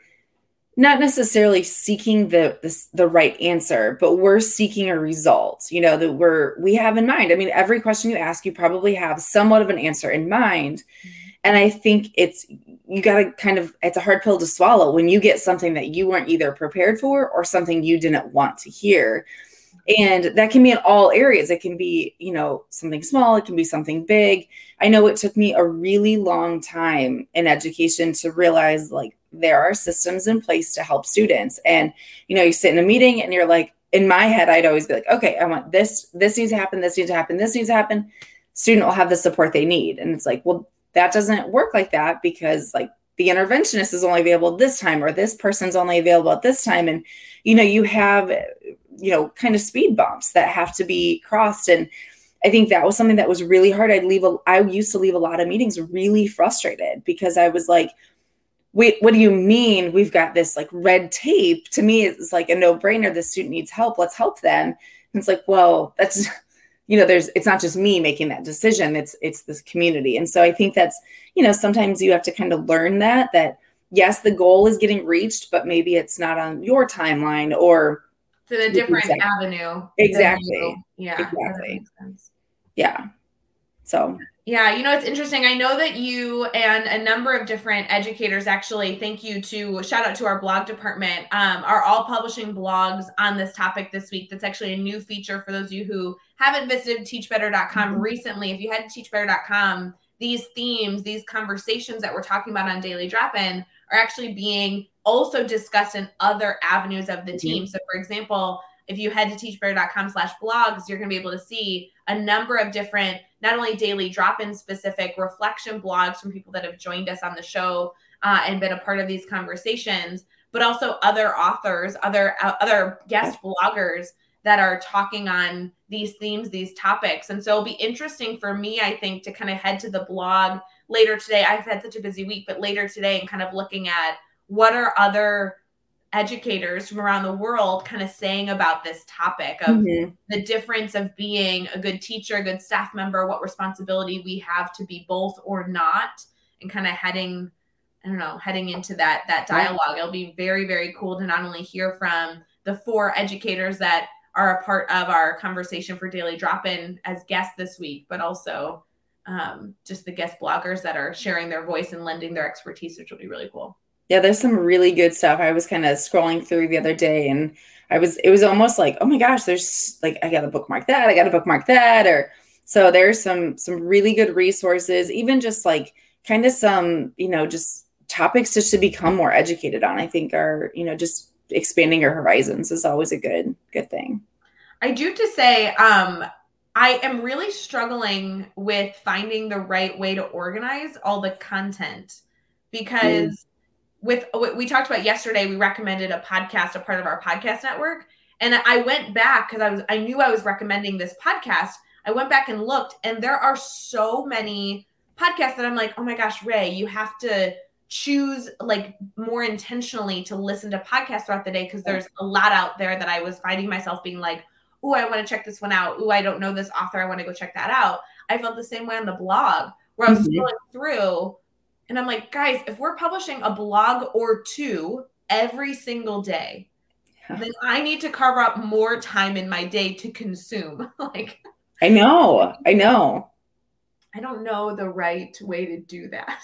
not necessarily seeking the, the the right answer, but we're seeking a result, you know, that we're, we have in mind. I mean, every question you ask, you probably have somewhat of an answer in mind. Mm-hmm. And I think it's, you got to kind of, it's a hard pill to swallow when you get something that you weren't either prepared for or something you didn't want to hear. And that can be in all areas. It can be, you know, something small. It can be something big. I know it took me a really long time in education to realize, like, there are systems in place to help students. And, you know, you sit in a meeting and you're like, in my head, I'd always be like, okay, I want this, this needs to happen. This needs to happen. This needs to happen. Student will have the support they need. And it's like, well, that doesn't work like that, because like the interventionist is only available this time, or this person's only available at this time. And, you know, you have, you know, kind of speed bumps that have to be crossed. And I think that was something that was really hard. I'd leave, a, I used to leave a lot of meetings really frustrated because I was like, wait, what do you mean? We've got this like red tape. To me, it's like a no brainer. The student needs help. Let's help them. And it's like, well, that's, you know, there's, it's not just me making that decision. It's, it's this community. And so I think that's, you know, sometimes you have to kind of learn that, that yes, the goal is getting reached, but maybe it's not on your timeline, or to a different exactly. avenue. Exactly. Yeah. Exactly. Yeah. So. Yeah, you know, it's interesting. I know that you and a number of different educators, actually, thank you to, shout out to our blog department, um, are all publishing blogs on this topic this week. That's actually a new feature for those of you who haven't visited teach better dot com mm-hmm. recently. If you head to teach better dot com, these themes, these conversations that we're talking about on Daily Drop-In are actually being also discussed in other avenues of the team. Mm-hmm. So for example, if you head to teachbetter.com slash blogs, you're going to be able to see a number of different, not only daily drop-in specific reflection blogs from people that have joined us on the show uh, and been a part of these conversations, but also other authors, other uh, other guest bloggers that are talking on these themes, these topics. And so it'll be interesting for me, I think, to kind of head to the blog later today. I've had such a busy week, but later today and kind of looking at what are other educators from around the world kind of saying about this topic of mm-hmm. the difference of being a good teacher, a good staff member, what responsibility we have to be both or not, and kind of heading, I don't know, heading into that, that dialogue. It'll be very, very cool to not only hear from the four educators that are a part of our conversation for Daily Drop-In as guests this week, but also um, just the guest bloggers that are sharing their voice and lending their expertise, which will be really cool. Yeah, there's some really good stuff. I was kind of scrolling through the other day and I was, it was almost like, oh my gosh, there's like, I got to bookmark that. I got to bookmark that. Or so there's some, some really good resources, even just like kind of some, you know, just topics just to become more educated on, I think are, you know, just expanding your horizons is always a good, good thing. I do have to say, um, I am really struggling with finding the right way to organize all the content because mm. with what we talked about yesterday, we recommended a podcast, a part of our podcast network. And I went back because I was, I knew I was recommending this podcast. I went back and looked, and there are so many podcasts that I'm like, oh my gosh, Ray, you have to choose like more intentionally to listen to podcasts throughout the day. Cause there's a lot out there that I was finding myself being like, oh, I want to check this one out. Oh, I don't know this author. I want to go check that out. I felt the same way on the blog where I was mm-hmm. scrolling through and I'm like, guys, if we're publishing a blog or two every single day, yeah. then I need to carve out more time in my day to consume. Like, I know, I know. I don't know the right way to do that.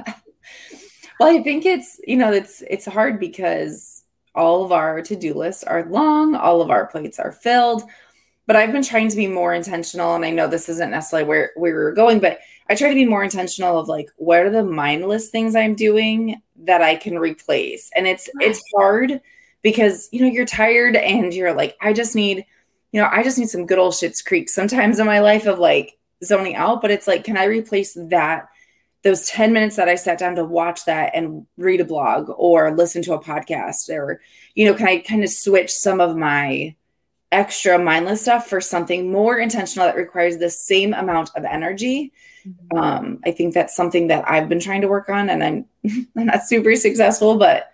Well, I think it's, you know, it's, it's hard because all of our to-do lists are long. All of our plates are filled, but I've been trying to be more intentional. And I know this isn't necessarily where, where we were going, but I try to be more intentional of like, what are the mindless things I'm doing that I can replace? And it's, right. it's hard because, you know, you're tired and you're like, I just need, you know, I just need some good old Schitt's Creek sometimes in my life of like zoning out, but it's like, can I replace that? Those ten minutes that I sat down to watch that and read a blog or listen to a podcast or, you know, can I kind of switch some of my extra mindless stuff for something more intentional that requires the same amount of energy? Mm-hmm. Um, I think that's something that I've been trying to work on and I'm, I'm not super successful, but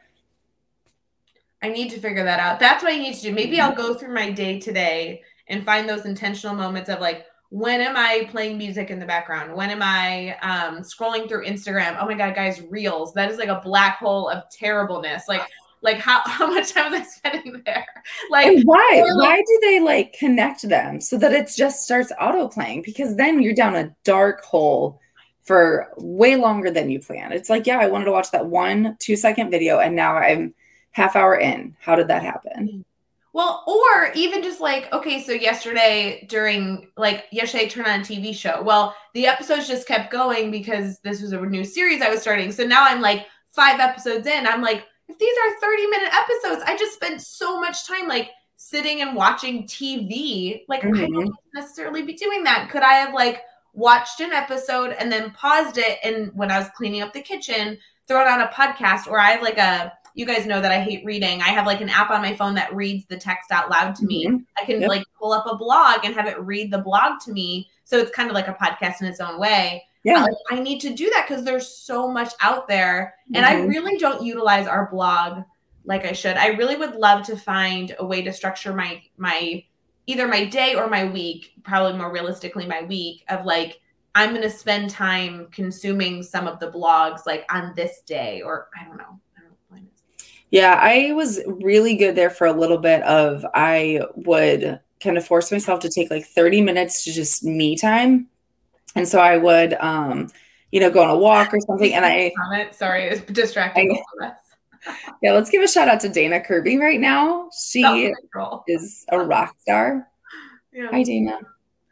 I need to figure that out. That's what I need to do. Maybe I'll go through my day today and find those intentional moments of like, when am I playing music in the background? When am I um, scrolling through Instagram? Oh my God, guys, Reels. That is like a black hole of terribleness. Like, like how, how much time was I spending there? Like, and why? Like, why do they like connect them so that it just starts auto playing? Because then you're down a dark hole for way longer than you planned. It's like, yeah, I wanted to watch that one two second video and now I'm half hour in. How did that happen? Well, or even just like, okay, so yesterday during, like, yesterday I turned on a T V show. Well, the episodes just kept going because this was a new series I was starting. So now I'm like five episodes in. I'm like, if these are thirty minute episodes, I just spent so much time like sitting and watching T V. Like, mm-hmm. I don't necessarily be doing that. Could I have like watched an episode and then paused it and when I was cleaning up the kitchen, throw it on a podcast? Or I have like a, you guys know that I hate reading. I have like an app on my phone that reads the text out loud to me. Mm-hmm. I can yep. like pull up a blog and have it read the blog to me. So it's kind of like a podcast in its own way. Yeah, uh, I need to do that because there's so much out there. Mm-hmm. And I really don't utilize our blog like I should. I really would love to find a way to structure my, my, either my day or my week, probably more realistically my week of like, I'm going to spend time consuming some of the blogs like on this day, or I don't know. Yeah, I was really good there for a little bit of, I would kind of force myself to take like thirty minutes to just me time. And so I would, um, you know, go on a walk or something. And I, sorry, it's distracting. Yeah, let's give a shout out to Dana Kirby right now. She is a rock star. Yeah. Hi, Dana.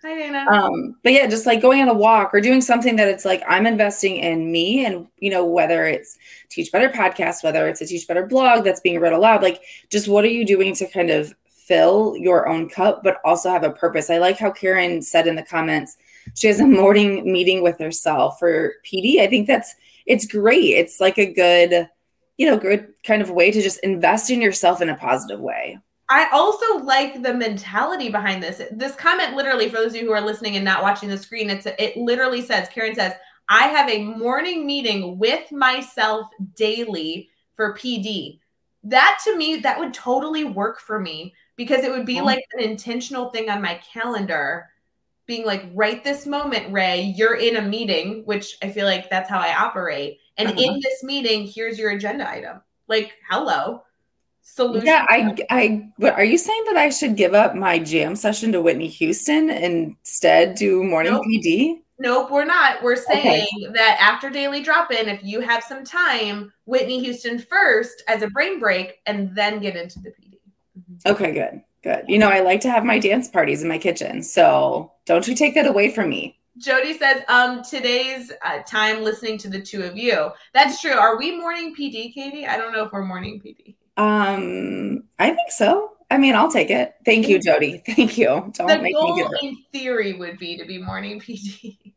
Hi, Dana. Um, but yeah, just like going on a walk or doing something that it's like, I'm investing in me and, you know, whether it's Teach Better podcast, whether it's a Teach Better blog that's being read aloud, like just what are you doing to kind of fill your own cup, but also have a purpose? I like how Karen said in the comments, she has a morning meeting with herself for P D. I think that's, it's great. It's like a good, you know, good kind of way to just invest in yourself in a positive way. I also like the mentality behind this. This comment literally, for those of you who are listening and not watching the screen, it's it literally says, Karen says, I have a morning meeting with myself daily for P D. That to me, that would totally work for me because it would be like an intentional thing on my calendar being like, right this moment, Ray, you're in a meeting, which I feel like that's how I operate. And uh-huh. in this meeting, here's your agenda item. Like, hello. Solution. Yeah, I, I, but are you saying that I should give up my jam session to Whitney Houston and instead do morning nope. P D? Nope, we're not. We're saying okay. that after Daily Drop-In, if you have some time, Whitney Houston first as a brain break, and then get into the P D. Mm-hmm. Okay, good, good. You know, I like to have my dance parties in my kitchen, so don't you take that away from me. Jody says, um, today's uh, time listening to the two of you. That's true. Are we morning P D, Katie? I don't know if we're morning P D. Um, I think so. I mean, I'll take it. Thank you, Jody. Thank you. Don't the make goal me give it. in theory would be to be morning P D.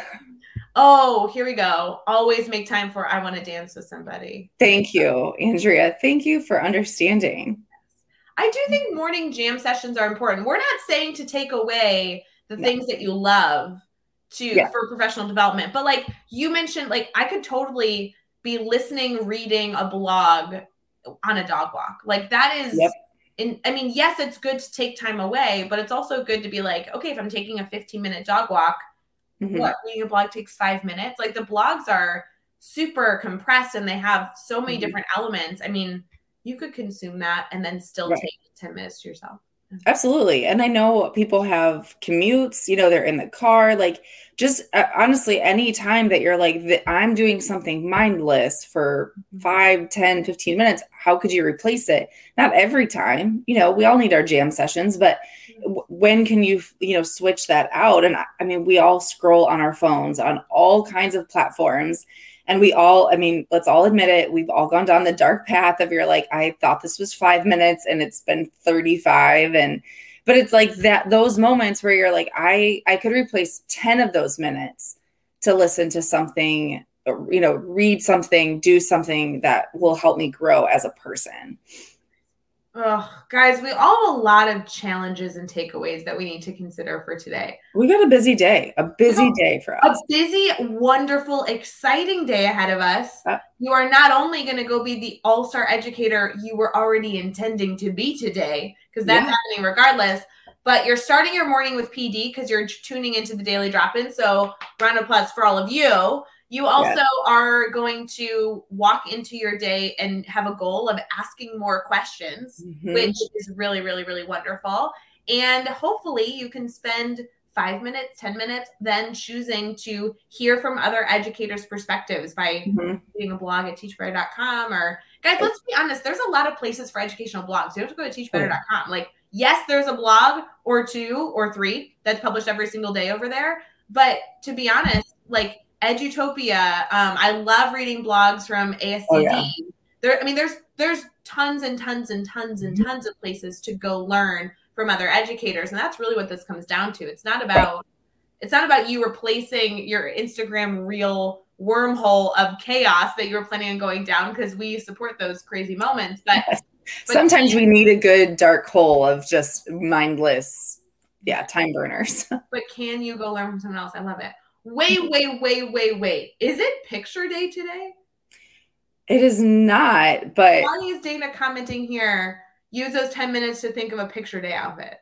Oh, here we go. Always make time for I want to dance with somebody. Thank you, Andrea. Thank you for understanding. I do think morning jam sessions are important. We're not saying to take away the no. things that you love to yeah. for professional development, but like you mentioned, like I could totally be listening, reading a blog on a dog walk. Like that is, yep. in, I mean, yes, it's good to take time away, but it's also good to be like, okay, if I'm taking a fifteen minute dog walk, mm-hmm. what, reading a blog takes five minutes. Like the blogs are super compressed and they have so many mm-hmm. different elements. I mean, you could consume that and then still right. take ten minutes to yourself. Absolutely. And I know people have commutes, you know, they're in the car, like just uh, honestly, any time that you're like, I'm doing something mindless for five, ten, fifteen minutes, how could you replace it? Not every time, you know, we all need our jam sessions, but w- when can you, you know, switch that out? And I mean, we all scroll on our phones on all kinds of platforms. And we all, I mean, let's all admit it. We've all gone down the dark path of you're like, I thought this was five minutes and it's been thirty-five. And, but it's like that, those moments where you're like, I, I could replace ten of those minutes to listen to something, you know, read something, do something that will help me grow as a person. Oh, guys, we all have a lot of challenges and takeaways that we need to consider for today. We got a busy day, a busy so, day for us. A busy, wonderful, exciting day ahead of us. Uh, you are not only going to go be the all-star educator you were already intending to be today, because that's yeah. happening regardless, but you're starting your morning with P D because you're tuning into the Daily Drop-In. So round of applause for all of you. You also yes. are going to walk into your day and have a goal of asking more questions, mm-hmm. which is really, really, really wonderful. And hopefully you can spend five minutes, ten minutes, then choosing to hear from other educators' perspectives by mm-hmm. reading a blog at teach better dot com. Or guys, let's be honest, there's a lot of places for educational blogs. You don't have to go to teach better dot com. Like, yes, there's a blog or two or three that's published every single day over there. But to be honest, like, Edutopia. Um, I love reading blogs from A S C D. Oh, yeah. There, I mean, there's there's tons and tons and tons and tons of places to go learn from other educators, and that's really what this comes down to. It's not about it's not about you replacing your Instagram reel wormhole of chaos that you were planning on going down, because we support those crazy moments. But, yes. but sometimes we need a good dark hole of just mindless, yeah, time burners. But can you go learn from someone else? I love it. Wait, wait, wait, wait, wait. Is it picture day today? It is not, but... Why is Dana commenting here, use those ten minutes to think of a picture day outfit?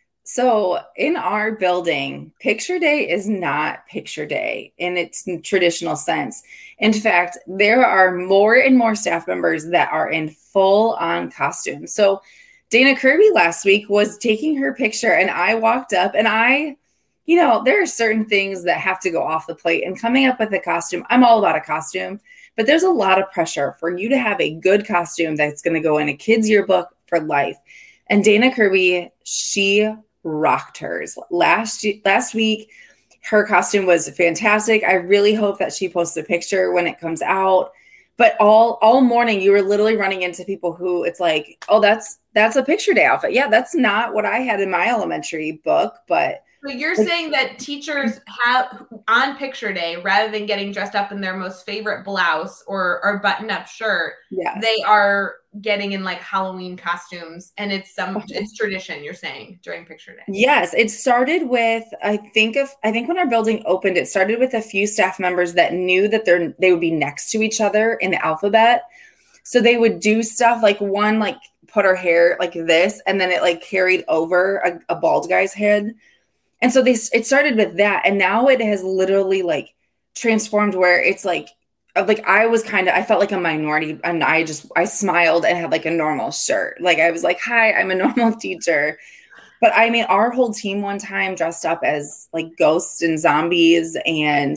So in our building, picture day is not picture day in its traditional sense. In fact, there are more and more staff members that are in full-on costume. So Dana Kirby last week was taking her picture, and I walked up, and I... You know, there are certain things that have to go off the plate, and coming up with a costume, I'm all about a costume, but there's a lot of pressure for you to have a good costume that's going to go in a kid's yearbook for life. And Dana Kirby, she rocked hers. Last last week, her costume was fantastic. I really hope that she posts a picture when it comes out. But all all morning, you were literally running into people who it's like, oh, that's that's a picture day outfit. Yeah, that's not what I had in my elementary book, but so you're saying that teachers have on picture day, rather than getting dressed up in their most favorite blouse or, or button-up shirt, yes. they are getting in like Halloween costumes, and it's some it's tradition, you're saying, during picture day. Yes, it started with I think of I think when our building opened, it started with a few staff members that knew that they're they would be next to each other in the alphabet. So they would do stuff like one like put her hair like this, and then it like carried over a, a bald guy's head. And so they, it started with that. And now it has literally like transformed where it's like, like I was kind of, I felt like a minority, and I just, I smiled and had like a normal shirt. Like I was like, hi, I'm a normal teacher. But I mean, our whole team one time dressed up as like ghosts and zombies. And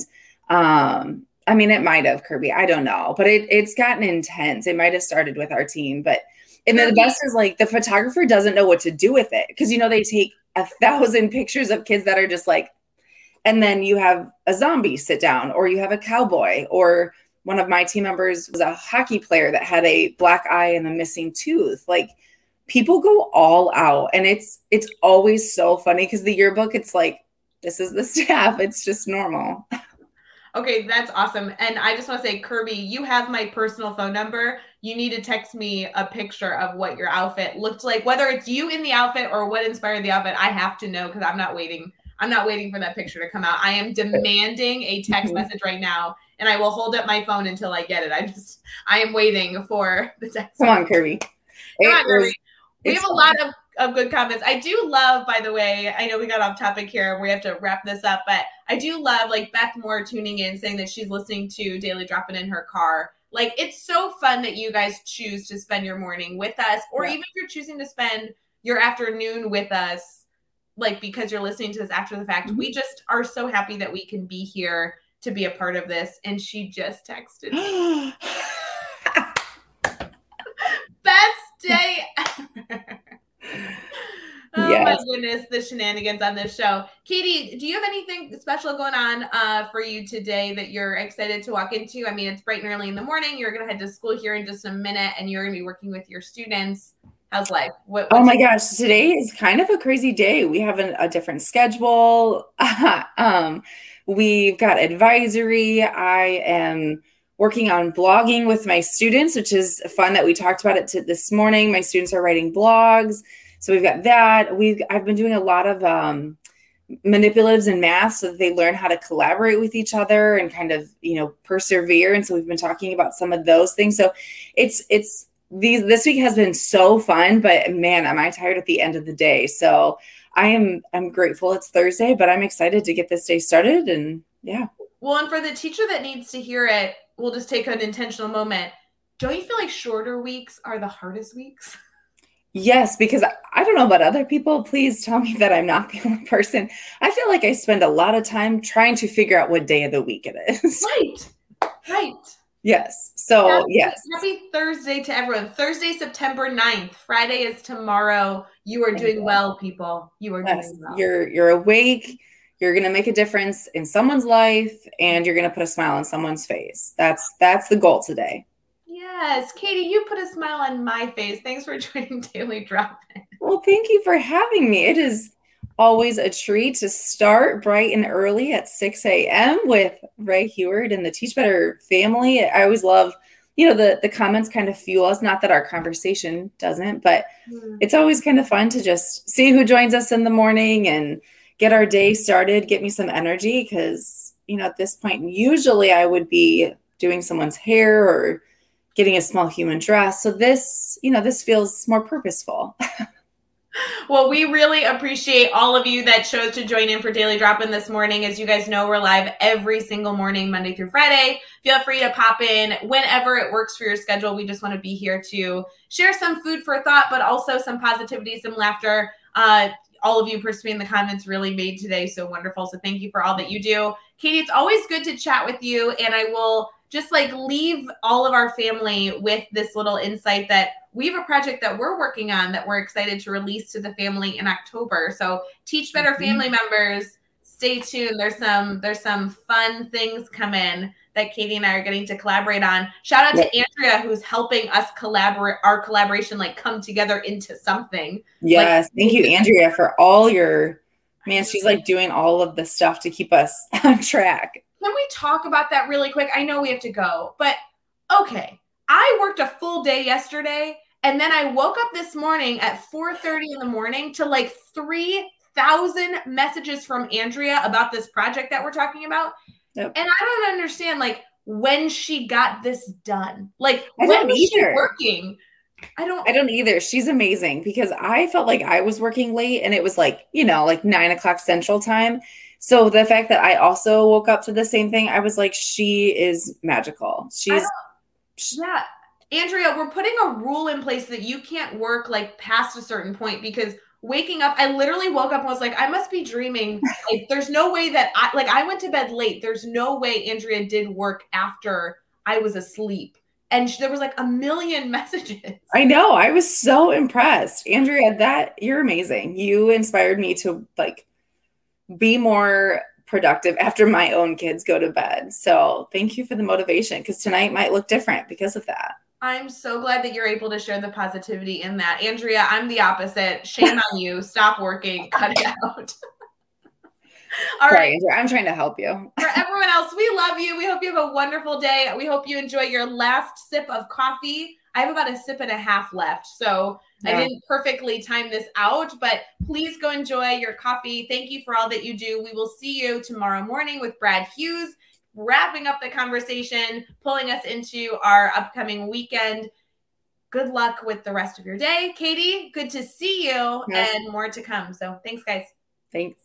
um, I mean, it might have, Kirby, I don't know, but it, it's gotten intense. It might've started with our team, but and then the best is like the photographer doesn't know what to do with it. Cause you know, they take a thousand pictures of kids that are just like, and then you have a zombie sit down, or you have a cowboy, or one of my team members was a hockey player that had a black eye and a missing tooth. Like people go all out, and it's, it's always so funny. Cause the yearbook, it's like, this is the staff. It's just normal. Okay, that's awesome. And I just want to say, Kirby, you have my personal phone number. You need to text me a picture of what your outfit looked like, whether it's you in the outfit or what inspired the outfit. I have to know, because I'm not waiting. I'm not waiting for that picture to come out. I am demanding a text message right now, and I will hold up my phone until I get it. I just, I am waiting for the text. Come on, Kirby. Come it on, Kirby. Was, we have a lot of of good comments. I do love, by the way, I know we got off topic here and we have to wrap this up, but I do love like Beth Moore tuning in, saying that she's listening to Daily Drop-In in her car. Like, it's so fun that you guys choose to spend your morning with us, or yeah. even if you're choosing to spend your afternoon with us, like because you're listening to this after the fact. Mm-hmm. We just are so happy that we can be here to be a part of this. And she just texted me. Best day ever. Oh yes. My goodness, the shenanigans on this show. Katie, do you have anything special going on uh, for you today that you're excited to walk into? I mean, it's bright and early in the morning. You're going to head to school here in just a minute, and you're going to be working with your students. How's life? What, oh my gosh, today is kind of a crazy day. We have an, a different schedule. um, we've got advisory. I am working on blogging with my students, which is fun that we talked about it to this morning. My students are writing blogs. So we've got that. We've I've been doing a lot of um, manipulatives in math so that they learn how to collaborate with each other and kind of, you know, persevere. And so we've been talking about some of those things. So it's it's these this week has been so fun, but man, am I tired at the end of the day. So I am I'm grateful it's Thursday, but I'm excited to get this day started. And yeah. Well, and for the teacher that needs to hear it, we'll just take an intentional moment. Don't you feel like shorter weeks are the hardest weeks? Yes, because I don't know about other people. Please tell me that I'm not the only person. I feel like I spend a lot of time trying to figure out what day of the week it is. Right. Right. Yes. So, happy, yes. Happy Thursday to everyone. Thursday, September ninth. Friday is tomorrow. You are doing well, people. You are yes. doing well. You're, you're awake. You're going to make a difference in someone's life, and you're going to put a smile on someone's face. That's, that's the goal today. Yes. Katie, you put a smile on my face. Thanks for joining Daily Drop-In. Well, thank you for having me. It is always a treat to start bright and early at six a.m. with Ray Heward and the Teach Better family. I always love, you know, the, the comments kind of fuel us. Not that our conversation doesn't, but mm. it's always kind of fun to just see who joins us in the morning and get our day started, get me some energy. Because, you know, at this point, usually I would be doing someone's hair or getting a small human dress. So this, you know, this feels more purposeful. Well, we really appreciate all of you that chose to join in for Daily Drop-In this morning. As you guys know, we're live every single morning, Monday through Friday. Feel free to pop in whenever it works for your schedule. We just want to be here to share some food for thought, but also some positivity, some laughter. Uh, all of you participating in the comments really made today so wonderful. So thank you for all that you do. Katie, it's always good to chat with you, and I will just like leave all of our family with this little insight that we have a project that we're working on that we're excited to release to the family in October. So Teach Better mm-hmm. family members, stay tuned. There's some there's some fun things coming that Katie and I are getting to collaborate on. Shout out to Andrea, who's helping us collaborate, our collaboration like come together into something. Yes, like, thank you, Andrea, for all your, man, she's like doing all of the stuff to keep us on track. Can we talk about that really quick? I know we have to go, but okay. I worked a full day yesterday, and then I woke up this morning at four thirty in the morning to like three thousand messages from Andrea about this project that we're talking about. Yep. And I don't understand, like, when she got this done. Like, I when was either. she working? I don't. I don't either. She's amazing because I felt like I was working late, and it was like, you know, like nine o'clock Central Time. So the fact that I also woke up to the same thing, I was like, she is magical. She's. Yeah. Andrea, we're putting a rule in place that you can't work like past a certain point, because waking up, I literally woke up and was like, I must be dreaming. Like, there's no way that I, like, I went to bed late. There's no way Andrea did work after I was asleep. And she, there was like a million messages. I know. I was so impressed. Andrea, that you're amazing. You inspired me to like be more productive after my own kids go to bed. So thank you for the motivation, because tonight might look different because of that. I'm so glad that you're able to share the positivity in that. Andrea, I'm the opposite. Shame on you. Stop working. Cut it out. All Sorry, right. Andrea, I'm trying to help you. For everyone else, we love you. We hope you have a wonderful day. We hope you enjoy your last sip of coffee. I have about a sip and a half left, so yeah. I didn't perfectly time this out, but please go enjoy your coffee. Thank you for all that you do. We will see you tomorrow morning with Brad Hughes, wrapping up the conversation, pulling us into our upcoming weekend. Good luck with the rest of your day. Katie, good to see you, yes. And more to come. So thanks, guys. Thanks.